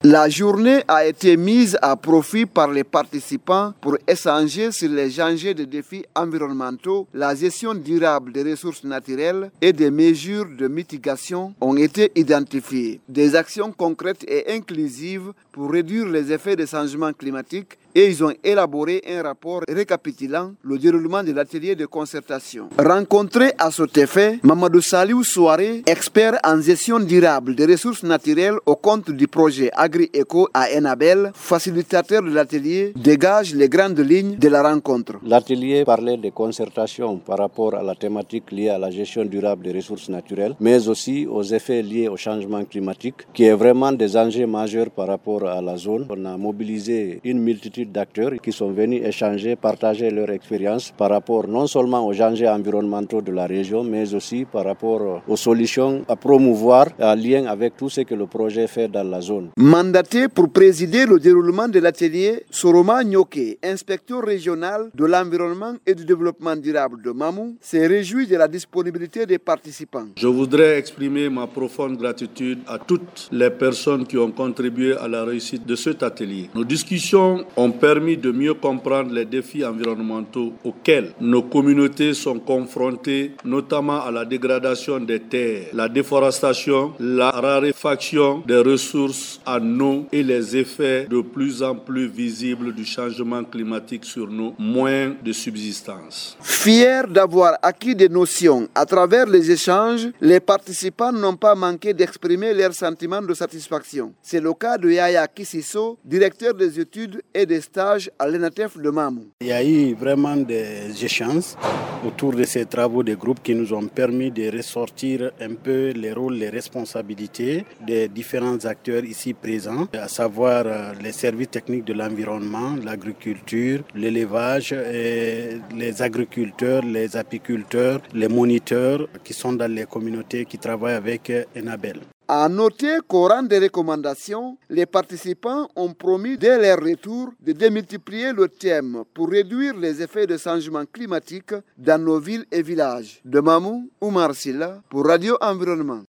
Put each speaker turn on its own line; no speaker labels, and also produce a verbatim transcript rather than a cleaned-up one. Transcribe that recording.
La journée a été mise à profit par les participants pour échanger sur les enjeux de défis environnementaux, la gestion durable des ressources naturelles et des mesures de mitigation ont été identifiées. Des actions concrètes et inclusives pour réduire les effets des changements climatiques et ils ont élaboré un rapport récapitulant le déroulement de l'atelier de concertation. Rencontré à cet effet, Mamadou Saliou Souaré, expert en gestion durable des ressources naturelles au compte du projet Agri-Eco à Enabel, facilitateur de l'atelier, dégage les grandes lignes de la rencontre.
L'atelier parlait de concertation par rapport à la thématique liée à la gestion durable des ressources naturelles, mais aussi aux effets liés au changement climatique, qui est vraiment des enjeux majeurs par rapport à la zone. On a mobilisé une multitude d'acteurs qui sont venus échanger, partager leur expérience par rapport non seulement aux enjeux environnementaux de la région, mais aussi par rapport aux solutions à promouvoir en lien avec tout ce que le projet fait dans la zone.
Mandaté pour présider le déroulement de l'atelier, Soroma Nyoké, inspecteur régional de l'environnement et du développement durable de Mamou, s'est réjoui de la disponibilité des participants.
Je voudrais exprimer ma profonde gratitude à toutes les personnes qui ont contribué à la réussite de cet atelier. Nos discussions ont permis de mieux comprendre les défis environnementaux auxquels nos communautés sont confrontées, notamment à la dégradation des terres, la déforestation, la raréfaction des ressources en eau et les effets de plus en plus visibles du changement climatique sur nos moyens de subsistance.
Fiers d'avoir acquis des notions à travers les échanges, les participants n'ont pas manqué d'exprimer leurs sentiments de satisfaction. C'est le cas de Yaya Kissiso, directeur des études et des stages à l'E N A T E F de Mamou.
Il y a eu vraiment des échanges autour de ces travaux de groupe qui nous ont permis de ressortir un peu les rôles, les responsabilités des différents acteurs ici présents, à savoir les services techniques de l'environnement, l'agriculture, l'élevage, et les agriculteurs, les apiculteurs, les moniteurs qui sont dans les communautés qui travaillent avec Enabel.
À noter qu'au rang des recommandations, les participants ont promis dès leur retour de démultiplier le thème pour réduire les effets de changement climatique dans nos villes et villages. De Mamou, Oumar Silla pour Radio Environnement.